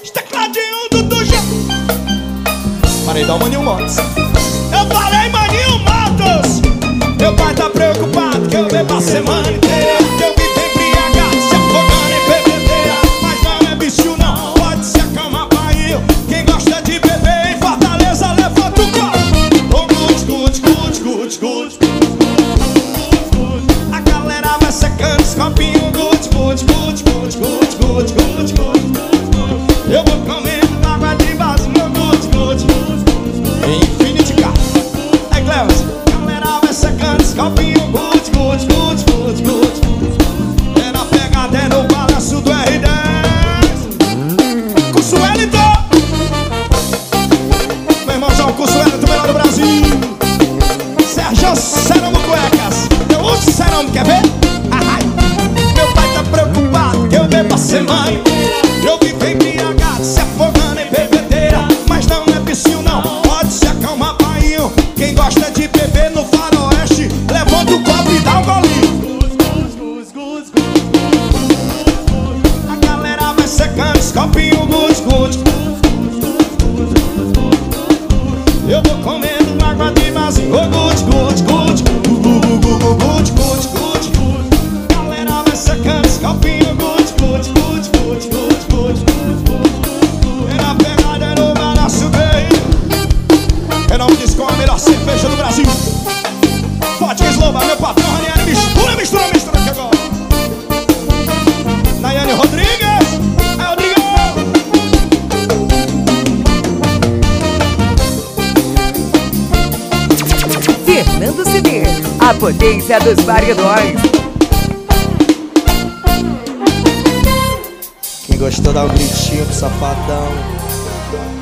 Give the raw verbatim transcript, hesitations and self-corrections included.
Tecladinho do Tuxa. Parei da Maninho Motos. Eu falei Maninho Motos. Meu pai tá preocupado que eu bebo a semana inteira, que eu vivo embriagado, se afogando em bebedeira. Mas não é bicho não, pode se acalmar, pai. Quem gosta de beber em Fortaleza, levanta o copo. Oh, good, good, good, good, good. A galera vai secando os copinhos. Good, good, good, good, good, good, good, good. Eu vou comendo água de vaso, meu good, good, good. Infinity Car. Aí, Cleves, a galera vai secando os copinhos. Good, good, good, good, good. É na pegada, é no balanço do R dez. Curso Wellington. Meu irmãozão, Curso Wellington, melhor do Brasil. Sérgio Ceramo Cuecas. Meu último Ceramo, quer ver? Ai. Meu pai tá preocupado que eu bebo a semana inteira. Eu vivo embriagado, se afogando em bebedeira. Mas não é piscina não, pode se acalmar, pai. Quem gosta de beber no faroeste, levanta o copo e dá um golinho. A galera vai secando os copinhos. Good, good. Eu vou comendo água de vasinho. Oh, good, good, good. Good, good, good. Galera vai secando os copinhos. Good, good, good, good, good, good. É na pegada, é no balanço dele. É não diz com a melhor cerveja do Brasil. Vodka Slova, meu patrão, Raniane. Mistura, mistura, mistura aqui agora. Nayane Rodrigues. É Rodrigo. Fernando Cedê, a potência dos variadores. Quem gostou dá um gritinho pro Safadão.